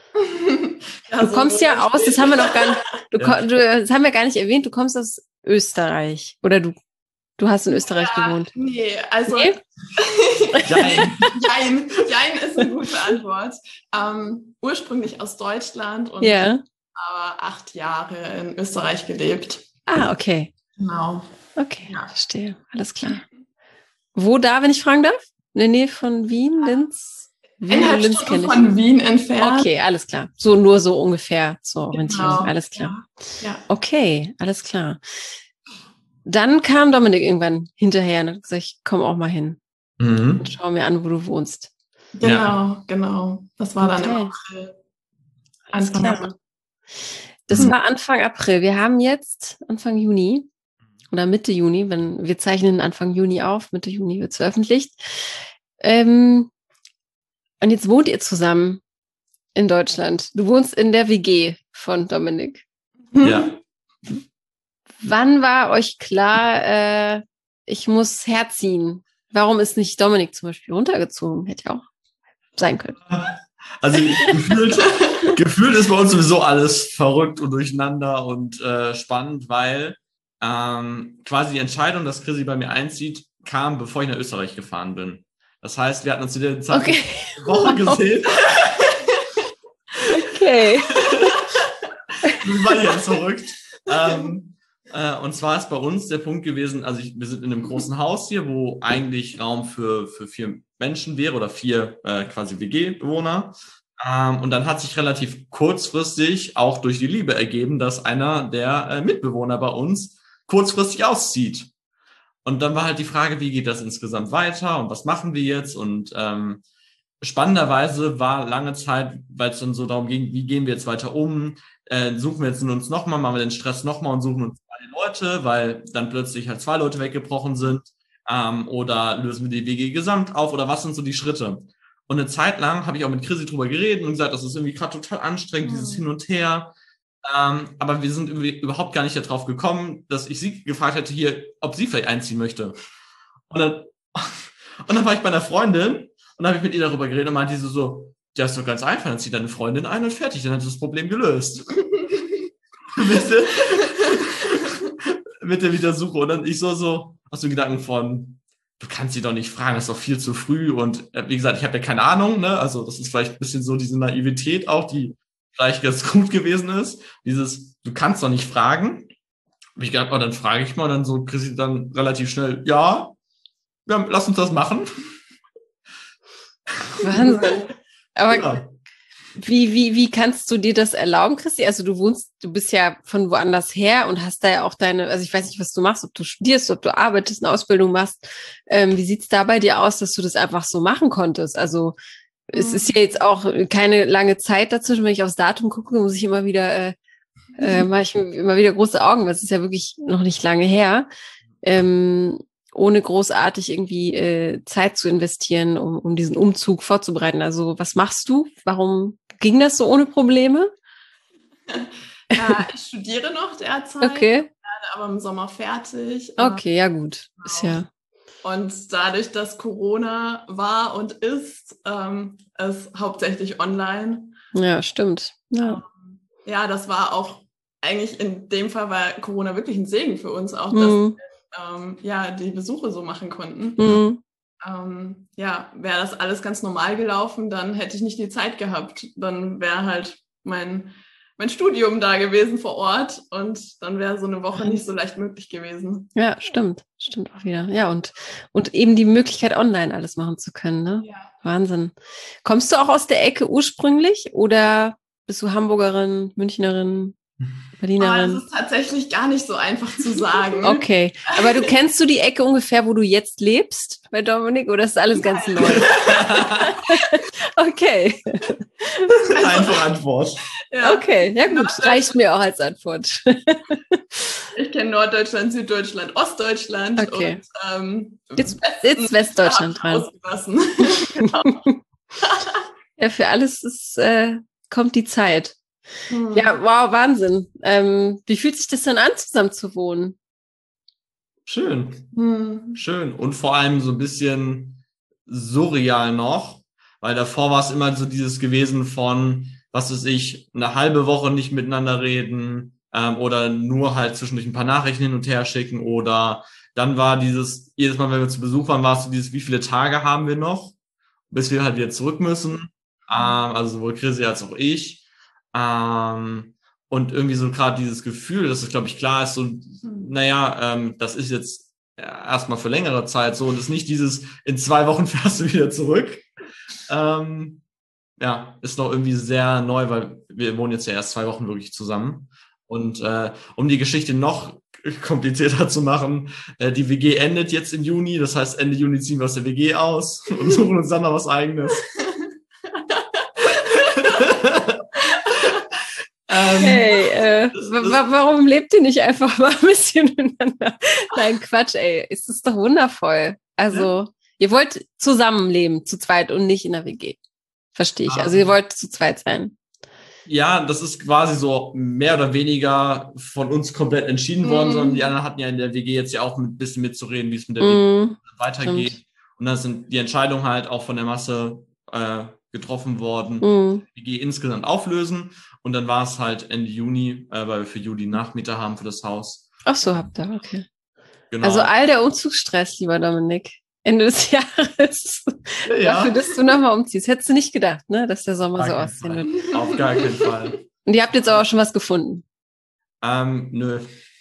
Ja, du so kommst ja aus, das haben wir noch gar nicht, du, ja. du, das haben wir gar nicht erwähnt, du kommst aus Österreich oder du Du hast in Österreich ja, gewohnt. Nee, also nee? Jein. Jein. Jein ist eine gute Antwort. Ähm, ursprünglich aus Deutschland und ja. aber acht Jahre in Österreich gelebt. Ah, okay. Genau. Okay, ja. Verstehe. Alles klar. Wo da, wenn ich fragen darf? In der Nähe von Wien, Linz? Wien, Linz kenne ich. Von Wien entfernt. Okay, alles klar. So nur so ungefähr zur Orientierung. Genau. Alles klar. Ja. Ja. Okay, alles klar. Dann kam Dominik irgendwann hinterher und hat gesagt, ich komm auch mal hin. Mhm. Und schau mir an, wo du wohnst. Genau, ja. genau. Das war dann okay. im April. Anfang April. Das mhm. war Anfang April. Wir haben jetzt Anfang Juni oder Mitte Juni, wenn wir zeichnen Anfang Juni auf, Mitte Juni wird es veröffentlicht. Ähm, und jetzt wohnt ihr zusammen in Deutschland. Du wohnst in der W G von Dominik. Ja. Wann war euch klar, äh, ich muss herziehen? Warum ist nicht Dominik zum Beispiel runtergezogen? Hätte ja auch sein können. Also gefühlt, gefühlt ist bei uns sowieso alles verrückt und durcheinander und äh, spannend, weil ähm, quasi die Entscheidung, dass Chrissy bei mir einzieht, kam, bevor ich nach Österreich gefahren bin. Das heißt, wir hatten uns in der Zeit okay. eine Woche gesehen. Okay. Das war jetzt verrückt. Ähm, Äh, und zwar ist bei uns der Punkt gewesen, also ich, wir sind in einem großen Haus hier, wo eigentlich Raum für, für vier Menschen wäre oder vier äh, quasi W G-Bewohner. Ähm, und dann hat sich relativ kurzfristig auch durch die Liebe ergeben, dass einer der äh, Mitbewohner bei uns kurzfristig auszieht. Und dann war halt die Frage, wie geht das insgesamt weiter und was machen wir jetzt? Und ähm, spannenderweise war lange Zeit, weil es dann so darum ging, wie gehen wir jetzt weiter um? Äh, suchen wir jetzt uns nochmal, machen wir den Stress nochmal und suchen uns zwei Leute, weil dann plötzlich halt zwei Leute weggebrochen sind, ähm, oder lösen wir die W G gesamt auf oder was sind so die Schritte? Und eine Zeit lang habe ich auch mit Chrissy drüber geredet und gesagt, das ist irgendwie gerade total anstrengend, dieses Hin und Her, ähm, aber wir sind irgendwie überhaupt gar nicht darauf gekommen, dass ich sie gefragt hätte hier, ob sie vielleicht einziehen möchte. Und dann, und dann war ich bei einer Freundin und dann habe ich mit ihr darüber geredet und meinte sie so, so, ja, ist doch ganz einfach, dann zieht deine Freundin ein und fertig, dann hat das Problem gelöst. mit, der, mit der Wiedersuche. Und dann ich so, so, aus dem Gedanken von, du kannst sie doch nicht fragen, das ist doch viel zu früh. Und äh, wie gesagt, ich habe ja keine Ahnung, ne? Also das ist vielleicht ein bisschen so diese Naivität auch, die vielleicht ganz gut gewesen ist. Dieses, du kannst doch nicht fragen. Hab ich gedacht, oh, dann frage ich mal, und dann so kriegst du dann relativ schnell, ja, ja, lass uns das machen. Wahnsinn. Aber ja. wie, wie, wie kannst du dir das erlauben, Christi? Also du wohnst, du bist ja von woanders her und hast da ja auch deine, also ich weiß nicht, was du machst, ob du studierst, ob du arbeitest, eine Ausbildung machst. Ähm, wie sieht's da bei dir aus, dass du das einfach so machen konntest? Also mhm. es ist ja jetzt auch keine lange Zeit dazwischen. Wenn ich aufs Datum gucke, muss ich immer wieder, äh, äh, mache ich immer wieder große Augen, weil es ist ja wirklich noch nicht lange her. Ähm, ohne großartig irgendwie äh, Zeit zu investieren, um, um diesen Umzug vorzubereiten. Also was machst du? Warum ging das so ohne Probleme? Ja, ich studiere noch derzeit. Okay. Werde aber im Sommer fertig. Okay, ja gut. Genau. Ist ja. Und dadurch, dass Corona war und ist, ähm, ist hauptsächlich online. Ja, stimmt. Ja. Ähm, ja, das war auch eigentlich in dem Fall war Corona wirklich ein Segen für uns auch, Mhm. dass Ähm, ja, die Besuche so machen konnten. Mhm. Ähm, ja, wäre das alles ganz normal gelaufen, dann hätte ich nicht die Zeit gehabt. Dann wäre halt mein, mein Studium da gewesen vor Ort und dann wäre so eine Woche nicht so leicht möglich gewesen. Ja, stimmt. Stimmt auch wieder. Ja, und, und eben die Möglichkeit, online alles machen zu können. Ne? Ja. Wahnsinn. Kommst du auch aus der Ecke ursprünglich oder bist du Hamburgerin, Münchnerin? Berlinerin. Oh, das ist tatsächlich gar nicht so einfach zu sagen. Okay, aber du kennst du die Ecke ungefähr, wo du jetzt lebst bei Dominik, oder ist alles ganz neu? Okay. Einfach Antwort. Ja. Okay, ja gut, reicht mir auch als Antwort. Ich kenne Norddeutschland, Süddeutschland, Ostdeutschland okay. und ähm, jetzt, jetzt Westdeutschland dran. Genau. Ja, für alles ist, äh, kommt die Zeit. Hm. Ja, wow, Wahnsinn. Ähm, wie fühlt sich das denn an, zusammen zu wohnen? Schön. Hm. Schön. Und vor allem so ein bisschen surreal noch, weil davor war es immer so dieses gewesen von, was weiß ich, eine halbe Woche nicht miteinander reden ähm, oder nur halt zwischendurch ein paar Nachrichten hin und her schicken oder dann war dieses, jedes Mal, wenn wir zu Besuch waren, war es so dieses, wie viele Tage haben wir noch, bis wir halt wieder zurück müssen. Ähm, also sowohl Chrissy als auch ich. Ähm, und irgendwie so gerade dieses Gefühl, dass es, glaube ich, klar ist, so, naja, ähm, das ist jetzt erstmal für längere Zeit so und ist nicht dieses, in zwei Wochen fährst du wieder zurück. Ähm, ja, ist noch irgendwie sehr neu, weil wir wohnen jetzt ja erst zwei Wochen wirklich zusammen. Und äh, um die Geschichte noch komplizierter zu machen, äh, die W G endet jetzt im Juni, das heißt Ende Juni ziehen wir aus der W G aus und suchen uns dann noch was Eigenes. Hey, äh, das, das, warum lebt ihr nicht einfach mal ein bisschen miteinander? Nein, Quatsch, ey, ist das doch wundervoll. Also, ja. Ihr wollt zusammenleben, zu zweit und nicht in der W G. Verstehe ich. Ah. Also, ihr wollt zu zweit sein. Ja, das ist quasi so mehr oder weniger von uns komplett entschieden worden, mm. sondern die anderen hatten ja in der W G jetzt ja auch ein bisschen mitzureden, wie es mit der mm. W G weitergeht. Stimmt. Und dann sind die Entscheidungen halt auch von der Masse äh, getroffen worden, mm. die W G insgesamt auflösen. Und dann war es halt Ende Juni, äh, weil wir für Juli Nachmieter haben für das Haus. Ach so, habt ihr, okay. Genau. Also all der Umzugsstress, lieber Dominik, Ende des Jahres, ja. Dafür, dass du nochmal umziehst. Hättest du nicht gedacht, ne, dass der Sommer gar so aussehen wird. Auf gar keinen Fall. Und ihr habt jetzt aber auch schon was gefunden? Ähm, nö.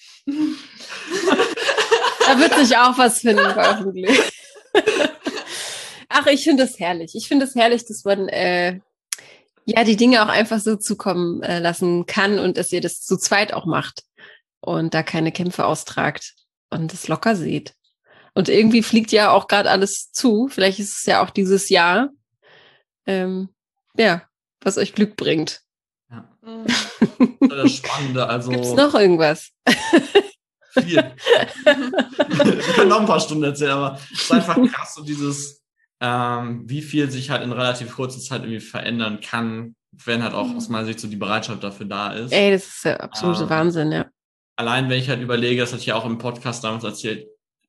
Da wird sich auch was finden, hoffentlich. Ach, ich finde das herrlich. Ich finde es das herrlich, dass man äh, ja die Dinge auch einfach so zukommen äh, lassen kann und dass ihr das zu zweit auch macht und da keine Kämpfe austragt und es locker seht. Und irgendwie fliegt ja auch gerade alles zu. Vielleicht ist es ja auch dieses Jahr, ähm, ja, was euch Glück bringt. Ja. Das Spannende, also. Gibt's noch irgendwas? Viel. Wir können noch ein paar Stunden erzählen, aber es ist einfach krass, so dieses, ähm, wie viel sich halt in relativ kurzer Zeit irgendwie verändern kann, wenn halt auch aus meiner Sicht so die Bereitschaft dafür da ist. Ey, das ist ja absolute ähm, Wahnsinn, ja. Allein, wenn ich halt überlege, das hatte ich ja auch im Podcast damals erzählt,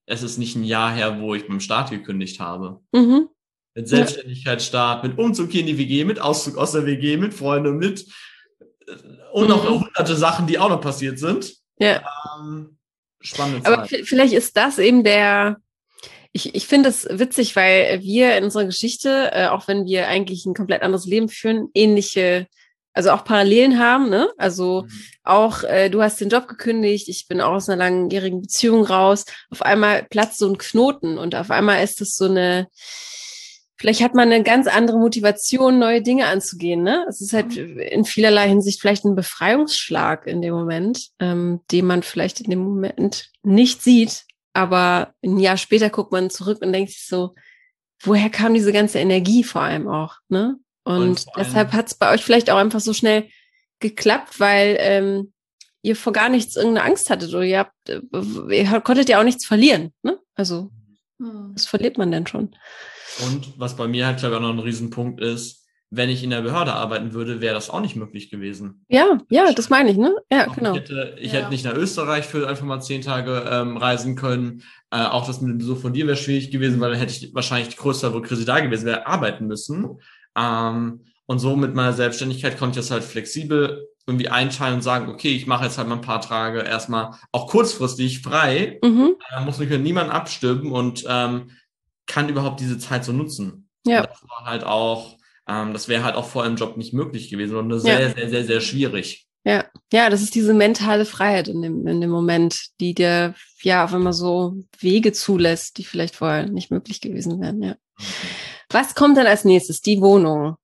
es ist nicht ein Jahr her, wo ich beim Start gekündigt habe. Mhm. Mit Selbstständigkeitsstart, mit Umzug hier in die W G, mit Auszug aus der W G, mit Freunden, mit und noch Mhm. hunderte Sachen, die auch noch passiert sind. Ja. Ähm, spannende Zeit. Aber v- vielleicht ist das eben der, ich, ich finde es witzig, weil wir in unserer Geschichte, äh, auch wenn wir eigentlich ein komplett anderes Leben führen, ähnliche, also auch Parallelen haben, ne? Also Mhm. auch, äh, du hast den Job gekündigt, ich bin auch aus einer langjährigen Beziehung raus. Auf einmal platzt so ein Knoten und auf einmal ist es so eine, vielleicht hat man eine ganz andere Motivation, neue Dinge anzugehen, ne? Es ist halt in vielerlei Hinsicht vielleicht ein Befreiungsschlag in dem Moment, ähm, den man vielleicht in dem Moment nicht sieht, aber ein Jahr später guckt man zurück und denkt sich so, woher kam diese ganze Energie vor allem auch, ne? Und, Und vor allem- deshalb hat es bei euch vielleicht auch einfach so schnell geklappt, weil ähm, ihr vor gar nichts irgendeine Angst hattet oder ihr habt, äh, ihr konntet ja auch nichts verlieren, ne? Also, Hm. was verliert man denn schon? Und was bei mir halt, glaube ich, auch noch ein Riesenpunkt ist, wenn ich in der Behörde arbeiten würde, wäre das auch nicht möglich gewesen. Ja, ja, das meine ich, ne? Ja, Auch genau. Ich, hätte, ich Ja. hätte nicht nach Österreich für einfach mal zehn Tage ähm, reisen können. Äh, auch das mit dem Besuch von dir wäre schwierig gewesen, weil dann hätte ich wahrscheinlich die größte, wo Chrissy da gewesen wäre, arbeiten müssen. Ähm, und so mit meiner Selbstständigkeit konnte ich das halt flexibel irgendwie einteilen und sagen, okay, ich mache jetzt halt mal ein paar Tage erstmal auch kurzfristig frei, Mhm. äh, muss mich mit niemandem abstimmen und ähm, kann überhaupt diese Zeit so nutzen. Ja. Und das war halt auch, ähm, das wäre halt auch vor im Job nicht möglich gewesen und sehr, Ja. sehr, sehr, sehr schwierig. Ja, ja, das ist diese mentale Freiheit in dem, in dem Moment, die dir ja auf einmal so Wege zulässt, die vielleicht vorher nicht möglich gewesen wären, ja. Was kommt dann als nächstes? Die Wohnung.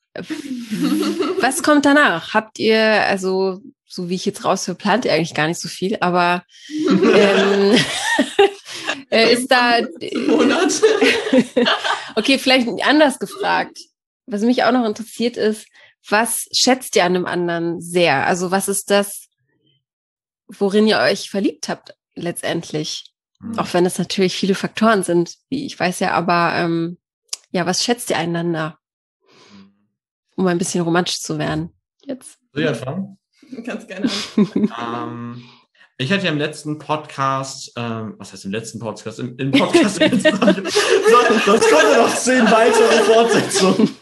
Was kommt danach? Habt ihr, also, so wie ich jetzt raushöre, plant ihr eigentlich gar nicht so viel, aber ähm, äh, ist da Monat. okay, vielleicht anders gefragt. Was mich auch noch interessiert ist, was schätzt ihr an dem anderen sehr? Also was ist das, worin ihr euch verliebt habt letztendlich? Mhm. Auch wenn es natürlich viele Faktoren sind, wie ich weiß ja, aber ähm, ja, was schätzt ihr einander? Um ein bisschen romantisch zu werden. Jetzt. Soll ich anfangen? Ganz gerne. ähm, ich hatte ja im letzten Podcast, ähm, was heißt im letzten Podcast? Im, im Podcast, sonst sonst kommen ja noch zehn weitere Fortsetzungen.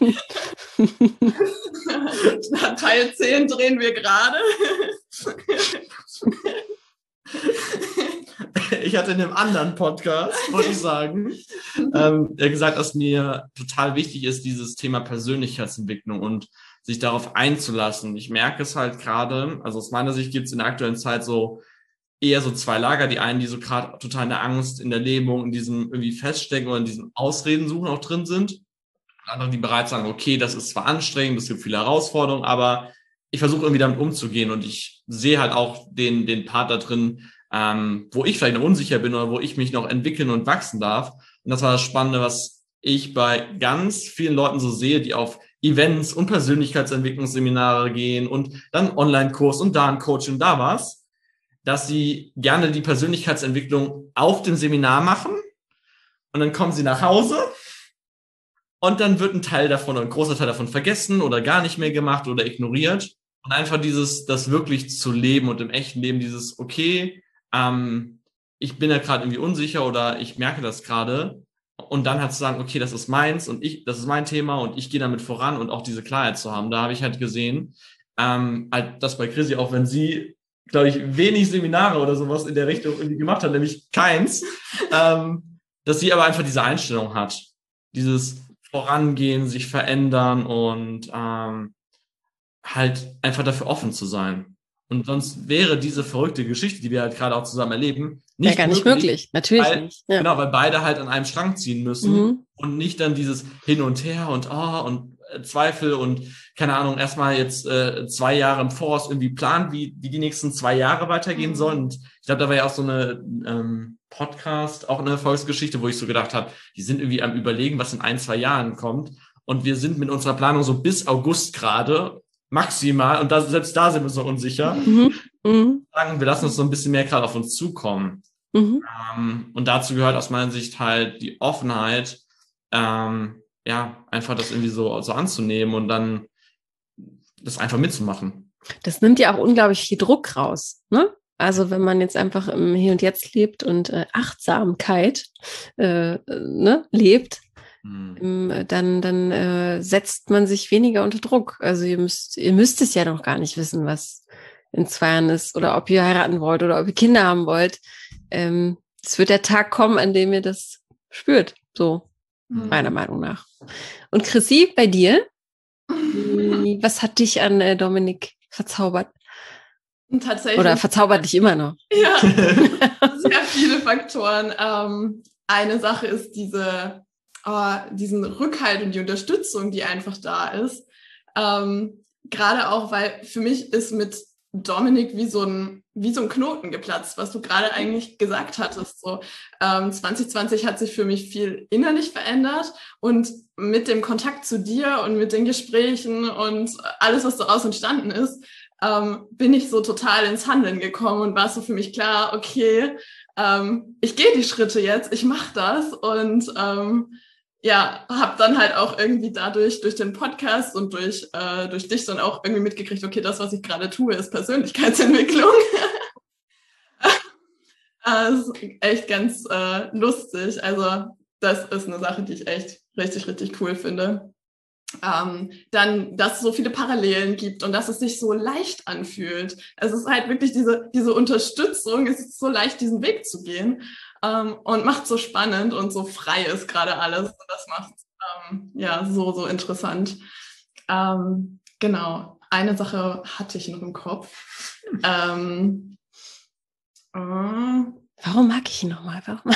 Teil zehn drehen wir gerade. Ich hatte in einem anderen Podcast, wollte ich sagen, ähm, gesagt, dass mir total wichtig ist, dieses Thema Persönlichkeitsentwicklung und sich darauf einzulassen. Ich merke es halt gerade, also aus meiner Sicht gibt es in der aktuellen Zeit so eher so zwei Lager. Die einen, die so gerade total in der Angst, in der Lähmung, in diesem irgendwie Feststecken oder in diesem Ausreden suchen auch drin sind. Andere, die bereits sagen, okay, das ist zwar anstrengend, es gibt viele Herausforderungen, aber ich versuche irgendwie damit umzugehen und ich sehe halt auch den, den Part da drin, ähm, wo ich vielleicht noch unsicher bin oder wo ich mich noch entwickeln und wachsen darf. Und das war das Spannende, was ich bei ganz vielen Leuten so sehe, die auf Events und Persönlichkeitsentwicklungsseminare gehen und dann Online-Kurs und da ein Coaching und da was, dass sie gerne die Persönlichkeitsentwicklung auf dem Seminar machen und dann kommen sie nach Hause und dann wird ein Teil davon, ein großer Teil davon vergessen oder gar nicht mehr gemacht oder ignoriert. Und einfach dieses, das wirklich zu leben und im echten Leben dieses, okay, ähm, ich bin ja gerade irgendwie unsicher oder ich merke das gerade. Und dann halt zu sagen, okay, das ist meins und ich, das ist mein Thema und ich gehe damit voran und auch diese Klarheit zu haben. Da habe ich halt gesehen, ähm, halt das bei Chrissy, auch wenn sie, glaube ich, wenig Seminare oder sowas in der Richtung irgendwie gemacht hat, nämlich keins, ähm, dass sie aber einfach diese Einstellung hat. Dieses Vorangehen, sich verändern und ähm, halt einfach dafür offen zu sein. Und sonst wäre diese verrückte Geschichte, die wir halt gerade auch zusammen erleben, nicht ja, gar nicht möglich. möglich. Natürlich weil, nicht. Ja. Genau, weil beide halt an einem Strang ziehen müssen Mhm. und nicht dann dieses Hin und Her und oh, und äh, Zweifel und keine Ahnung, erstmal jetzt äh, zwei Jahre im Voraus irgendwie planen, wie, wie die nächsten zwei Jahre weitergehen Mhm. sollen. Und ich glaube, da war ja auch so eine ähm, Podcast, auch eine Erfolgsgeschichte, wo ich so gedacht habe, die sind irgendwie am Überlegen, was in ein, zwei Jahren kommt. Und wir sind mit unserer Planung so bis August gerade maximal, und da, selbst da sind wir so unsicher. Mhm. Mhm. Sagen, wir lassen uns so ein bisschen mehr gerade auf uns zukommen. Mhm. Ähm, und dazu gehört aus meiner Sicht halt die Offenheit, ähm, ja, einfach das irgendwie so, so anzunehmen und dann das einfach mitzumachen. Das nimmt ja auch unglaublich viel Druck raus, ne? Also wenn man jetzt einfach im Hier und Jetzt lebt und äh, Achtsamkeit äh, ne, lebt, hm. dann, dann äh, setzt man sich weniger unter Druck. Also ihr müsst, ihr müsst es ja noch gar nicht wissen, was in zwei Jahren ist oder ob ihr heiraten wollt oder ob ihr Kinder haben wollt. Ähm, es wird der Tag kommen, an dem ihr das spürt. So, hm. meiner Meinung nach. Und Chrissy, bei dir? Was hat dich an äh, Dominik verzaubert? Tatsächlich. Oder verzaubert dich immer noch? Ja, sehr viele Faktoren. Ähm, eine Sache ist diese, oh, diesen Rückhalt und die Unterstützung, die einfach da ist. Ähm, gerade auch, weil für mich ist mit Dominik wie so ein, wie so ein Knoten geplatzt, was du gerade eigentlich gesagt hattest. So, ähm, zwanzig zwanzig hat sich für mich viel innerlich verändert und mit dem Kontakt zu dir und mit den Gesprächen und alles, was daraus entstanden ist, ähm, bin ich so total ins Handeln gekommen und war so für mich klar, okay, ähm, ich gehe die Schritte jetzt, ich mache das und ähm, ja, habe dann halt auch irgendwie dadurch, durch den Podcast und durch, äh, durch dich dann auch irgendwie mitgekriegt, okay, das, was ich gerade tue, ist Persönlichkeitsentwicklung. Das ist echt ganz äh, lustig. Also das ist eine Sache, die ich echt richtig, richtig cool finde. Ähm, dann, dass es so viele Parallelen gibt und dass es sich so leicht anfühlt. Es ist halt wirklich diese, diese Unterstützung, es ist so leicht, diesen Weg zu gehen ähm, und macht so spannend und so frei ist gerade alles. Und das macht ähm, ja so, so interessant. Ähm, genau, eine Sache hatte ich noch im Kopf. Ähm, äh, Warum mag ich ihn nochmal? Warum?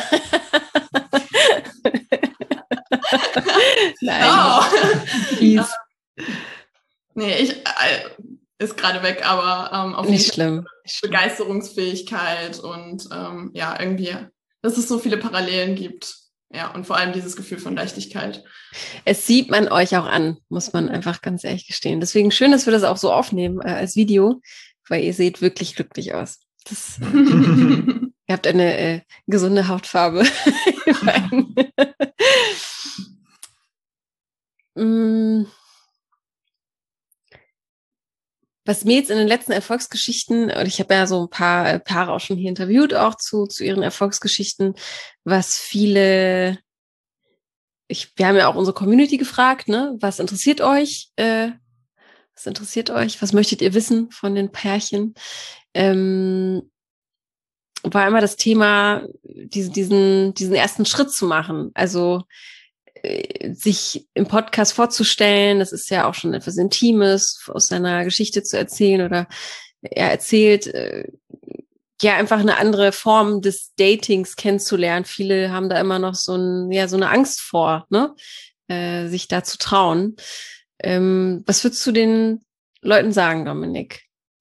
Nein. Oh. äh, nee, ich äh, ist gerade weg, aber ähm, auf jeden Nicht schlimm. Fall Begeisterungsfähigkeit und ähm, ja, irgendwie, dass es so viele Parallelen gibt. Ja, und vor allem dieses Gefühl von Leichtigkeit. Es sieht man euch auch an, muss man einfach ganz ehrlich gestehen. Deswegen schön, dass wir das auch so aufnehmen äh, als Video, weil ihr seht wirklich glücklich aus. Das, ihr habt eine äh, gesunde Hautfarbe. Was mir jetzt in den letzten Erfolgsgeschichten, und ich habe ja so ein paar Paare auch schon hier interviewt, auch zu, zu ihren Erfolgsgeschichten, was viele, ich, wir haben ja auch unsere Community gefragt, ne, was interessiert euch, äh, was interessiert euch, was möchtet ihr wissen von den Pärchen? Ähm, war immer das Thema, diese, diesen, diesen ersten Schritt zu machen, also sich im Podcast vorzustellen, das ist ja auch schon etwas Intimes, aus seiner Geschichte zu erzählen oder er erzählt, äh, ja, einfach eine andere Form des Datings kennenzulernen. Viele haben da immer noch so ein, ja, so eine Angst vor, ne, äh, sich da zu trauen. Ähm, was würdest du den Leuten sagen, Dominik?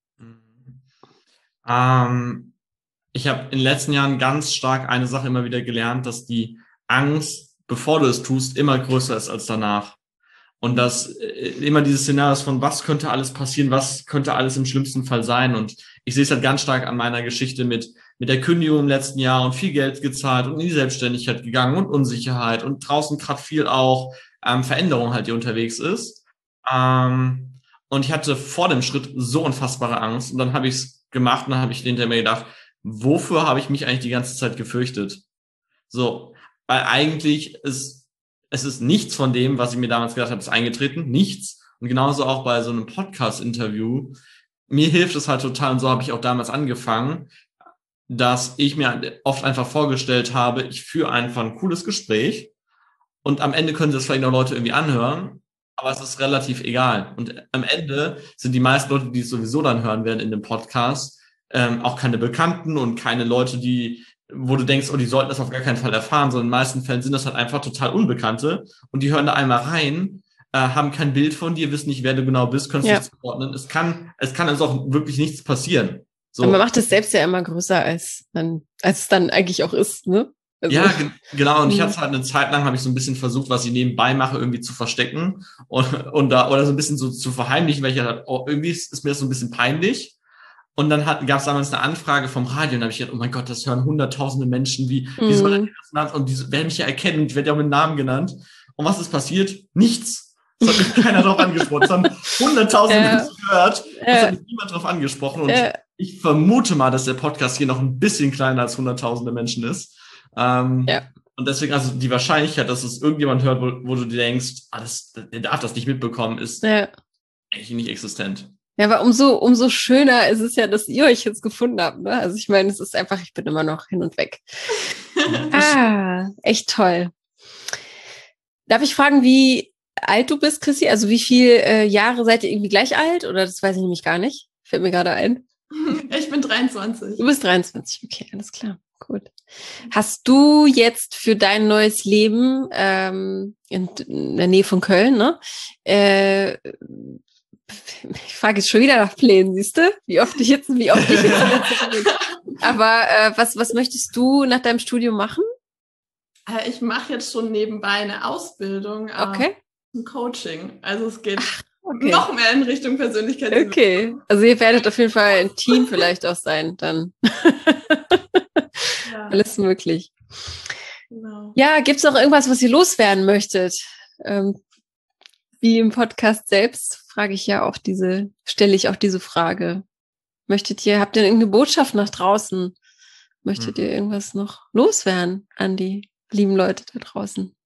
Ähm, ich habe in den letzten Jahren ganz stark eine Sache immer wieder gelernt, dass die Angst, bevor du es tust, immer größer ist als danach. Und dass äh, immer dieses Szenario von, was könnte alles passieren, was könnte alles im schlimmsten Fall sein. Und ich sehe es halt ganz stark an meiner Geschichte mit mit der Kündigung im letzten Jahr und viel Geld gezahlt und in die Selbstständigkeit gegangen und Unsicherheit und draußen gerade viel auch ähm, Veränderung halt, die unterwegs ist. Ähm, und ich hatte vor dem Schritt so unfassbare Angst. Und dann habe ich es gemacht und dann habe ich hinter mir gedacht, wofür habe ich mich eigentlich die ganze Zeit gefürchtet? So, weil eigentlich ist es ist nichts von dem, was ich mir damals gedacht habe, ist eingetreten. Nichts. Und genauso auch bei so einem Podcast-Interview. Mir hilft es halt total, und so habe ich auch damals angefangen, dass ich mir oft einfach vorgestellt habe, ich führe einfach ein cooles Gespräch und am Ende können das vielleicht noch Leute irgendwie anhören, aber es ist relativ egal. Und am Ende sind die meisten Leute, die es sowieso dann hören werden in dem Podcast, ähm, auch keine Bekannten und keine Leute, die wo du denkst, oh, die sollten das auf gar keinen Fall erfahren, sondern in den meisten Fällen sind das halt einfach total Unbekannte und die hören da einmal rein, äh, haben kein Bild von dir, wissen nicht, wer du genau bist, können es Ja. nicht zuordnen. Es kann, es kann also auch wirklich nichts passieren. So. Und man macht es selbst ja immer größer, als dann, als es dann eigentlich auch ist, ne? Also, Ja, ge- genau. Und ich Mhm. hatte halt eine Zeit lang, habe ich so ein bisschen versucht, was ich nebenbei mache, irgendwie zu verstecken und, und da, oder so ein bisschen so zu verheimlichen, weil ich halt, oh, irgendwie ist, ist mir das so ein bisschen peinlich. Und dann gab es damals eine Anfrage vom Radio und da habe ich gedacht, oh mein Gott, das hören hunderttausende Menschen, wie, wie soll Mhm. das genannt? Und die werden mich ja erkennen und ich werde ja auch mit Namen genannt. Und was ist passiert? Nichts. Es hat mich keiner drauf angesprochen. Es haben hunderttausende Ja. Menschen gehört. Es Ja. hat mich niemand drauf angesprochen. Und Ja. ich vermute mal, dass der Podcast hier noch ein bisschen kleiner als hunderttausende Menschen ist. Ähm, ja. Und deswegen, also die Wahrscheinlichkeit, dass es irgendjemand hört, wo, wo du dir denkst, ah, das, der darf das nicht mitbekommen, ist ja. eigentlich nicht existent. Ja, aber umso, umso schöner ist es ja, dass ihr euch jetzt gefunden habt, ne? Also ich meine, es ist einfach, ich bin immer noch hin und weg. Ah, echt toll. Darf ich fragen, wie alt du bist, Chrissy? Also wie viele äh, Jahre seid ihr irgendwie gleich alt? Oder das weiß ich nämlich gar nicht. Fällt mir gerade ein. Ich bin dreiundzwanzig. Du bist dreiundzwanzig, okay, alles klar. Gut. Hast du jetzt für dein neues Leben ähm, in, in der Nähe von Köln, ne? Äh, ich frage jetzt schon wieder nach Plänen, siehst du? Wie oft ich jetzt, wie oft ich jetzt Aber äh, was, was möchtest du nach deinem Studium machen? Äh, ich mache jetzt schon nebenbei eine Ausbildung okay. äh, zum Coaching. Also es geht Ach, okay. noch mehr in Richtung Persönlichkeit. Okay, also ihr werdet auf jeden Fall ein Team vielleicht auch sein, dann. Ja. Alles möglich. Genau. Ja, gibt's noch irgendwas, was ihr loswerden möchtet? Ähm, wie im Podcast selbst frage ich ja auch diese, stelle ich auch diese Frage. Möchtet ihr, habt ihr irgendeine Botschaft nach draußen? Möchtet hm. ihr irgendwas noch loswerden an die lieben Leute da draußen?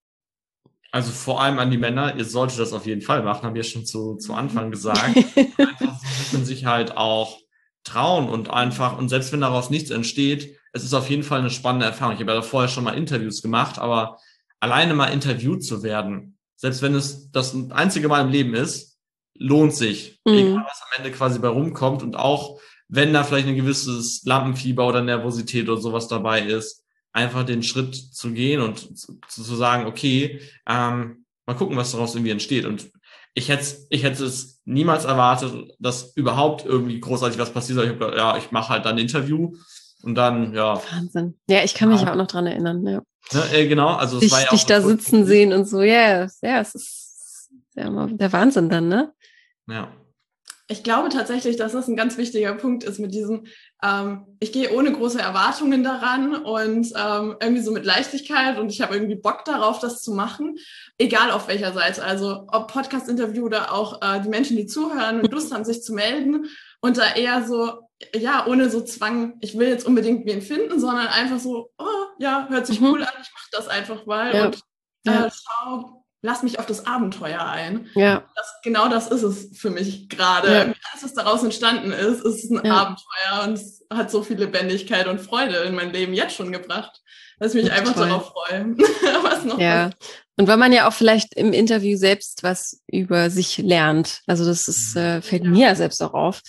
Also vor allem an die Männer, ihr solltet das auf jeden Fall machen, haben wir schon zu, zu Anfang gesagt. Einfach so ein bisschen sich halt auch trauen und einfach, und selbst wenn daraus nichts entsteht, es ist auf jeden Fall eine spannende Erfahrung. Ich habe ja vorher schon mal Interviews gemacht, aber alleine mal interviewt zu werden, selbst wenn es das einzige Mal im Leben ist, lohnt sich. Mhm. Egal, was am Ende quasi bei rumkommt und auch, wenn da vielleicht ein gewisses Lampenfieber oder Nervosität oder sowas dabei ist, einfach den Schritt zu gehen und zu, zu sagen, okay, ähm, mal gucken, was daraus irgendwie entsteht. Und ich hätte ich hätte es niemals erwartet, dass überhaupt irgendwie großartig was passiert. Ich habe ja, ich mache halt dann ein Interview und dann, ja. Wahnsinn. Ja, ich kann mich ja auch noch dran erinnern. Ja. Ne, äh, genau, also es dich, war ja auch dich da sitzen sehen und so, ja, yeah, ja, es ist ja der Wahnsinn dann, ne? Ja. Ich glaube tatsächlich, dass das ein ganz wichtiger Punkt ist mit diesem, ähm, ich gehe ohne große Erwartungen daran und ähm, irgendwie so mit Leichtigkeit und ich habe irgendwie Bock darauf, das zu machen, egal auf welcher Seite, also ob Podcast-Interview oder auch äh, die Menschen, die zuhören und Lust haben, sich zu melden und da eher so, ja, ohne so Zwang, ich will jetzt unbedingt wen finden, sondern einfach so, oh, ja, hört sich mhm. cool an, ich mache das einfach mal ja. und äh, ja. schau, lass mich auf das Abenteuer ein. Ja. Das, genau das ist es für mich gerade. Ja. Alles, was daraus entstanden ist, ist ein ja. Abenteuer und es hat so viel Lebendigkeit und Freude in mein Leben jetzt schon gebracht, dass ich mich einfach toll. Darauf freue. was noch ja. Was. Und weil man ja auch vielleicht im Interview selbst was über sich lernt. Also das ist, äh, fällt ja. mir selbst auch auf.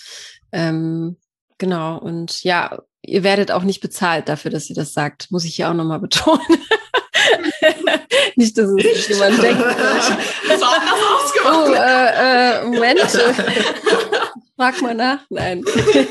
Ähm, genau. Und ja, ihr werdet auch nicht bezahlt dafür, dass ihr das sagt. Muss ich hier auch nochmal betonen. Nicht, dass es jemand denkt. Das war anders ausgemacht. Oh, äh, äh, Moment. Frag mal nach. Nein.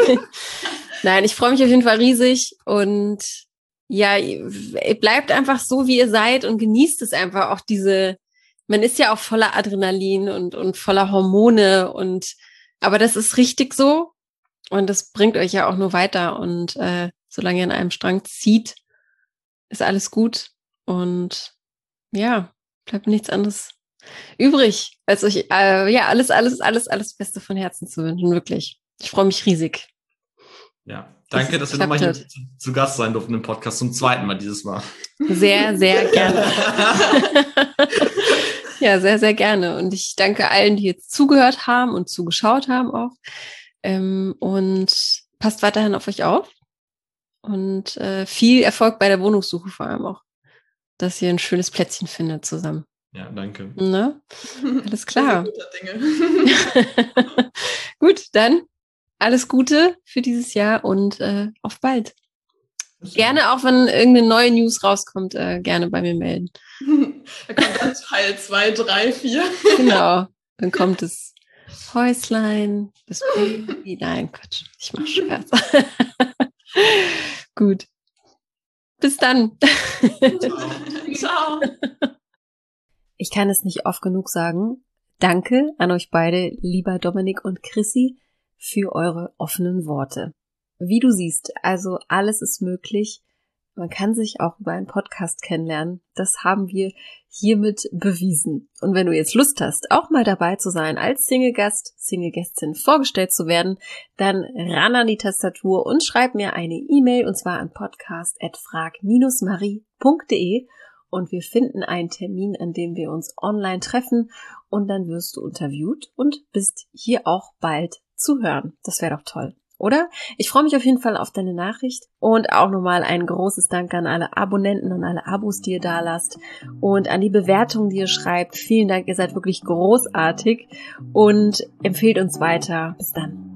Nein, ich freue mich auf jeden Fall riesig und ja, ihr bleibt einfach so, wie ihr seid und genießt es einfach auch diese, man ist ja auch voller Adrenalin und, und voller Hormone und, aber das ist richtig so und das bringt euch ja auch nur weiter und äh, solange ihr an einem Strang zieht, ist alles gut. Und ja, bleibt nichts anderes übrig, als euch äh, ja alles, alles, alles, alles Beste von Herzen zu wünschen, wirklich. Ich freue mich riesig. Ja, danke, dass, dass wir nochmal hier zu, zu Gast sein durften im Podcast, zum zweiten Mal dieses Mal. Sehr, sehr gerne. Ja, sehr, sehr gerne. Und ich danke allen, die jetzt zugehört haben und zugeschaut haben auch. Ähm, und passt weiterhin auf euch auf. Und äh, viel Erfolg bei der Wohnungssuche vor allem auch. Dass ihr ein schönes Plätzchen findet zusammen. Ja, danke. Ne? Alles klar. Gut, dann alles Gute für dieses Jahr und äh, auf bald. Gerne auch, wenn irgendeine neue News rauskommt, äh, gerne bei mir melden. Da kommt dann Teil zwei, drei, vier. Genau, dann kommt das Häuslein, das Baby. Nein, Quatsch, ich mach Scherz. Gut. Bis dann. Ciao. Ich kann es nicht oft genug sagen. Danke an euch beide, lieber Dominik und Chrissy, für eure offenen Worte. Wie du siehst, also alles ist möglich, Man kann sich auch über einen Podcast kennenlernen. Das haben wir hiermit bewiesen. Und wenn du jetzt Lust hast, auch mal dabei zu sein, als Single-Gast, Single-Gästin vorgestellt zu werden, dann ran an die Tastatur und schreib mir eine E-Mail, und zwar an podcast at frag dash marie punkt de, und wir finden einen Termin, an dem wir uns online treffen, und dann wirst du interviewt und bist hier auch bald zu hören. Das wäre doch toll, oder? Ich freue mich auf jeden Fall auf deine Nachricht, und auch nochmal ein großes Dank an alle Abonnenten und alle Abos, die ihr da lasst, und an die Bewertungen, die ihr schreibt. Vielen Dank, ihr seid wirklich großartig und empfehlt uns weiter. Bis dann.